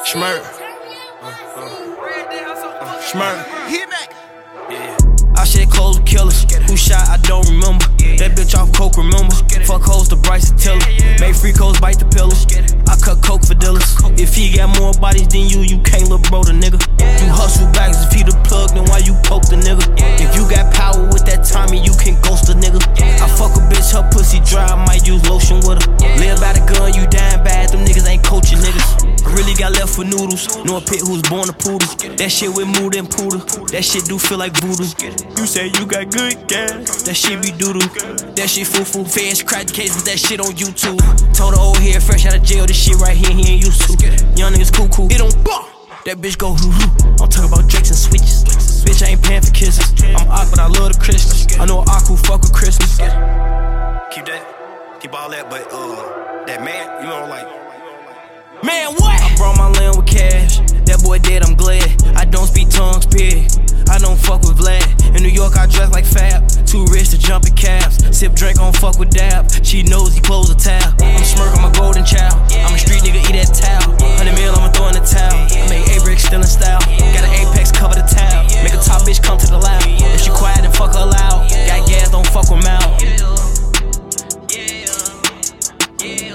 Schmurk. Schmurk. Hit back. Yeah. I shed clothes with killers. Who shot, I don't remember. That bitch off coke, remember. Fuck hoes to Bryce and Tiller. Made free codes bite the pillows. I cut coke for dealers. If he got more bodies than you can't look bro the nigga. You hustle bags if he the plug, then why you poke the nigga? If you got power with that timing, you can ghost a nigga. I fuck a bitch, her pussy dry, I might use lotion with her. Live by the gun, you dying bad, them niggas ain't coaching niggas. I really got left for noodles. Know a pit who's born a poodle. That shit with mood and poodle. That shit do feel like voodoo. You say you got good gas, that shit be doodoo. That shit foo-foo. Fans crack the case with that shit on YouTube. Told the old head fresh out of jail, this shit right here he ain't used to. Young niggas cool. It don't ball. That bitch go hoo-hoo. I'm talking about drakes and switches. Bitch, I ain't paying for kisses. I'm awkward, I love the Christmas. I know an who fuck with Christmas. Keep all that, but that man, you know, like. Man, what? I brought my land with cash. That boy dead, I'm glad. I don't speak tongues, pig. I don't fuck with Vlad. In New York, I dress like Fab. Too rich to jump in cabs. Sip drink, on fuck with Dab. She knows he close a tab. I'm smirk, I'm a golden child. I'm a street nigga, eat that towel. 100 mil, I'ma throw in the towel. I make A-Brick still in style. Got an Apex, cover the towel. Make a top bitch come to the loud. If she quiet, then fuck her loud. Got gas, don't fuck with mouth. Yeah.